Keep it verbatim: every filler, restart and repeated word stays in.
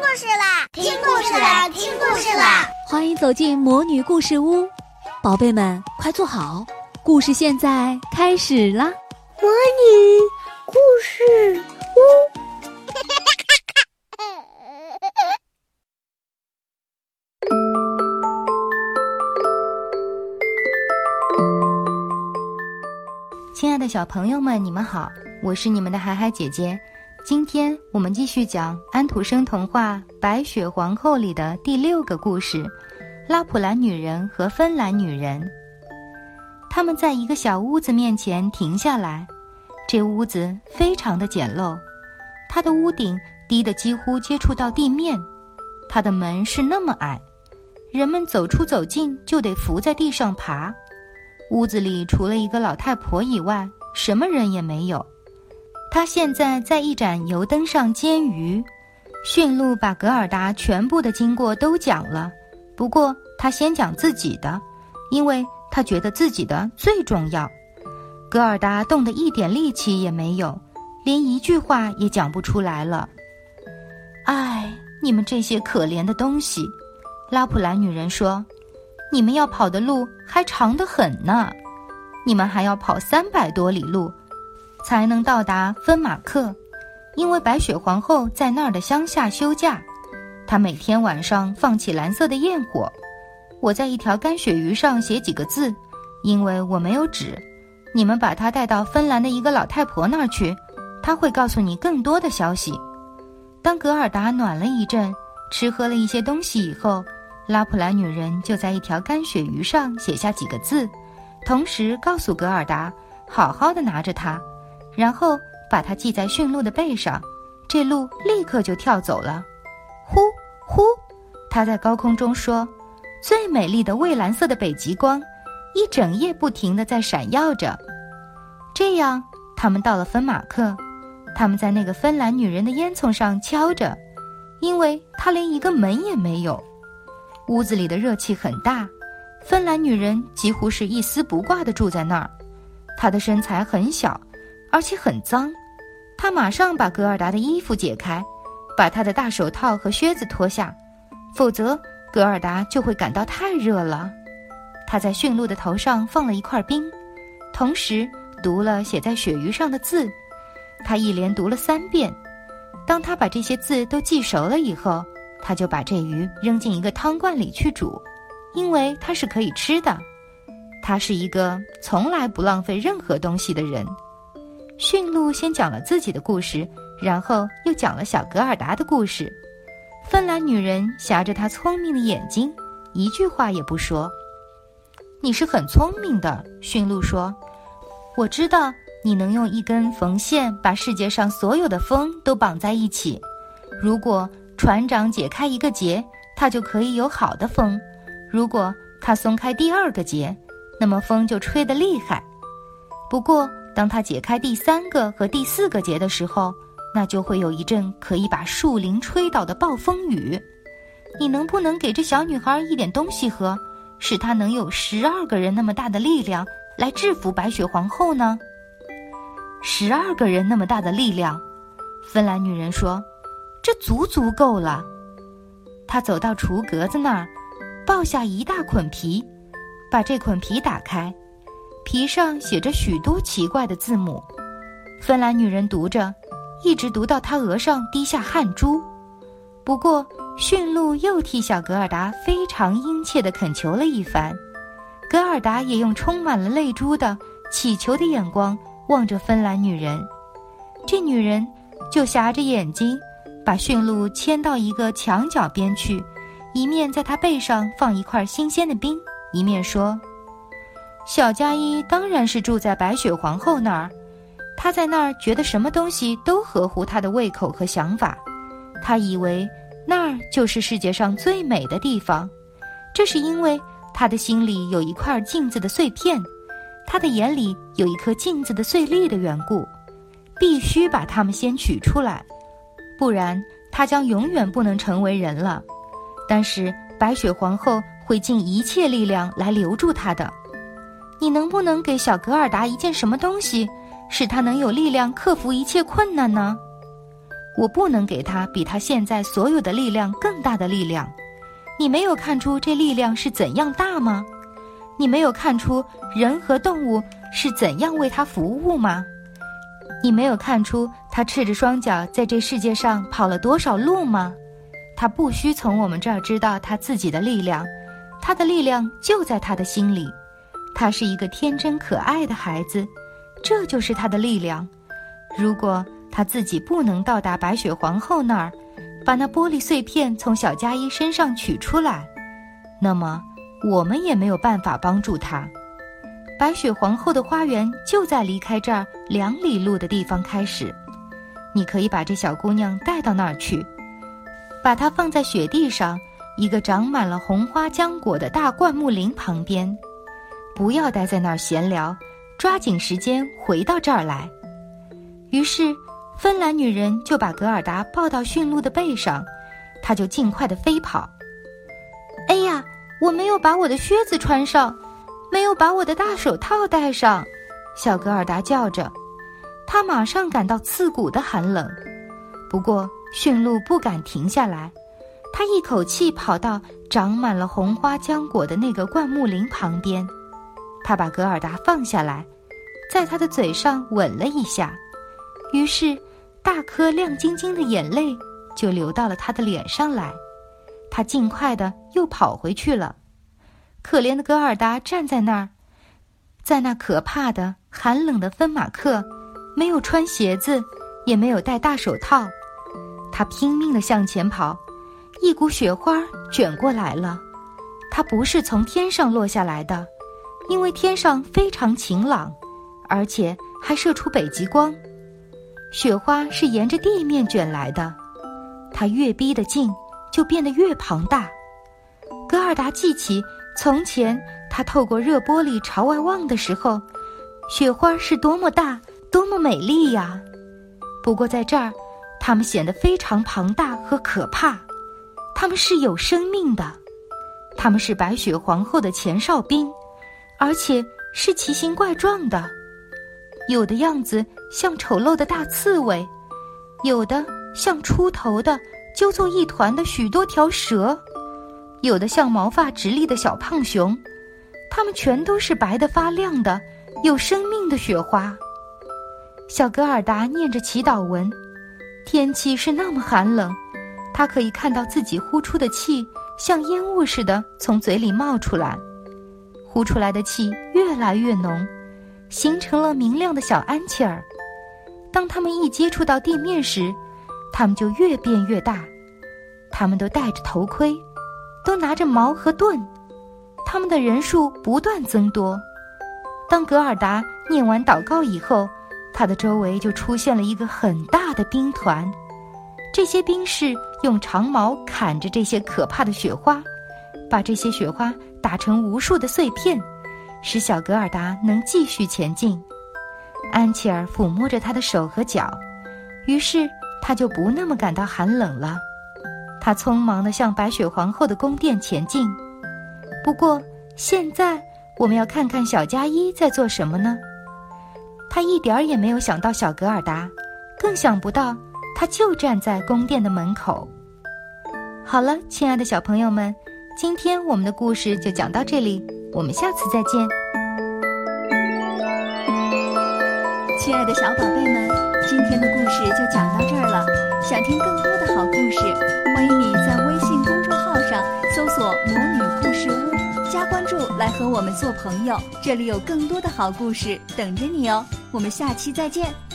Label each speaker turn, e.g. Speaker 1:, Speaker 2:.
Speaker 1: 故事啦，听故事啦，听故事啦！
Speaker 2: 欢迎走进魔女故事屋，宝贝们快坐好，故事现在开始啦！
Speaker 3: 魔女故事屋。
Speaker 4: 亲爱的小朋友们，你们好，我是你们的海海姐姐。今天我们继续讲安徒生童话《白雪皇后》里的第六个故事，拉普兰女人和芬兰女人。他们在一个小屋子面前停下来，这屋子非常的简陋，它的屋顶低得几乎接触到地面，它的门是那么矮，人们走出走进就得伏在地上爬。屋子里除了一个老太婆以外，什么人也没有。她现在在一盏油灯上煎鱼。驯鹿把格尔达全部的经过都讲了，不过他先讲自己的，因为他觉得自己的最重要。格尔达动得一点力气也没有，连一句话也讲不出来了。唉，你们这些可怜的东西，拉普兰女人说，你们要跑的路还长得很呢，你们还要跑三百多里路才能到达芬马克，因为白雪皇后在那儿的乡下休假，她每天晚上放起蓝色的焰火。我在一条干鳕鱼上写几个字，因为我没有纸，你们把她带到芬兰的一个老太婆那儿去，她会告诉你更多的消息。当格尔达暖了一阵，吃喝了一些东西以后，拉普兰女人就在一条干鳕鱼上写下几个字，同时告诉格尔达好好的拿着它，然后把它系在驯鹿的背上，这鹿立刻就跳走了。呼呼，它在高空中说，最美丽的蔚蓝色的北极光一整夜不停地在闪耀着。这样他们到了芬马克，他们在那个芬兰女人的烟囱上敲着，因为她连一个门也没有。屋子里的热气很大，芬兰女人几乎是一丝不挂地住在那儿。她的身材很小，而且很脏，她马上把格尔达的衣服解开，把她的大手套和靴子脱下，否则格尔达就会感到太热了。她在驯鹿的头上放了一块冰，同时读了写在鳕鱼上的字，她一连读了三遍。当她把这些字都记熟了以后，她就把这鱼扔进一个汤罐里去煮，因为它是可以吃的。她是一个从来不浪费任何东西的人。驯鹿先讲了自己的故事，然后又讲了小格尔达的故事。芬兰女人挟着她聪明的眼睛，一句话也不说。你是很聪明的，驯鹿说，我知道你能用一根缝线把世界上所有的风都绑在一起，如果船长解开一个结，他就可以有好的风，如果他松开第二个结，那么风就吹得厉害。不过当他解开第三个和第四个结的时候，那就会有一阵可以把树林吹倒的暴风雨。你能不能给这小女孩一点东西喝，使她能有十二个人那么大的力量来制服白雪皇后呢？十二个人那么大的力量，芬兰女人说，这足足够了。她走到橱格子那儿，抱下一大捆皮，把这捆皮打开，皮上写着许多奇怪的字母。芬兰女人读着，一直读到她额上滴下汗珠。不过驯鹿又替小格尔达非常殷切地恳求了一番，格尔达也用充满了泪珠的乞求的眼光望着芬兰女人。这女人就挟着眼睛把驯鹿牵到一个墙角边去，一面在她背上放一块新鲜的冰，一面说，小加一当然是住在白雪皇后那儿，她在那儿觉得什么东西都合乎她的胃口和想法，她以为那儿就是世界上最美的地方，这是因为她的心里有一块镜子的碎片，她的眼里有一颗镜子的碎粒的缘故，必须把它们先取出来，不然她将永远不能成为人了。但是白雪皇后会尽一切力量来留住她的。你能不能给小格尔达一件什么东西，使她能有力量克服一切困难呢？ 我不能给他比他现在所有的力量更大的力量。你没有看出这力量是怎样大吗？你没有看出人和动物是怎样为他服务吗？你没有看出他赤着双脚在这世界上跑了多少路吗？他不需从我们这儿知道他自己的力量，他的力量就在他的心里。他是一个天真可爱的孩子，这就是他的力量。如果他自己不能到达白雪皇后那儿，把那玻璃碎片从小佳一身上取出来，那么我们也没有办法帮助他。白雪皇后的花园就在离开这儿两里路的地方开始。你可以把这小姑娘带到那儿去，把她放在雪地上一个长满了红花浆果的大灌木林旁边，不要待在那儿闲聊，抓紧时间回到这儿来。于是芬兰女人就把格尔达抱到驯鹿的背上，她就尽快地飞跑。哎呀，我没有把我的靴子穿上，没有把我的大手套戴上，小格尔达叫着。她马上感到刺骨的寒冷。不过驯鹿不敢停下来，它一口气跑到长满了红花浆果的那个灌木林旁边，它把格尔达放下来，在它的嘴上吻了一下，于是大颗亮晶晶的眼泪就流到了他的脸上来。他尽快地又跑回去了。可怜的格尔达站在那儿，在那可怕的寒冷的芬马克，没有穿鞋子，也没有戴大手套。他拼命地向前跑，一股雪花卷过来了。它不是从天上落下来的，因为天上非常晴朗，而且还射出北极光。雪花是沿着地面卷来的，它越逼得近，就变得越庞大。格尔达记起从前他透过热玻璃朝外望的时候，雪花是多么大，多么美丽呀！不过在这儿，它们显得非常庞大和可怕。它们是有生命的，它们是白雪皇后的前哨兵，而且是奇形怪状的。有的样子像丑陋的大刺猬，有的像出头的揪作一团的许多条蛇，有的像毛发直立的小胖熊。它们全都是白得发亮的有生命的雪花。小格尔达念着祈祷文，天气是那么寒冷，他可以看到自己呼出的气像烟雾似的从嘴里冒出来，呼出来的气越来越浓，形成了明亮的小安琪儿。当它们一接触到地面时，它们就越变越大。它们都戴着头盔，都拿着矛和盾，它们的人数不断增多。当格尔达念完祷告以后，他的周围就出现了一个很大的兵团。这些兵士用长矛砍着这些可怕的雪花，把这些雪花打成无数的碎片，使小格尔达能继续前进。安琪儿抚摸着他的手和脚，于是他就不那么感到寒冷了。他匆忙地向白雪皇后的宫殿前进。不过现在我们要看看小佳一在做什么呢？他一点儿也没有想到小格尔达，更想不到他就站在宫殿的门口。好了，亲爱的小朋友们，今天我们的故事就讲到这里，我们下次再见。
Speaker 2: 亲爱的小宝贝们，今天的故事就讲到这儿了。想听更多的好故事，欢迎你在微信公众号上搜索魔女故事屋，加关注来和我们做朋友，这里有更多的好故事等着你哦。我们下期再见。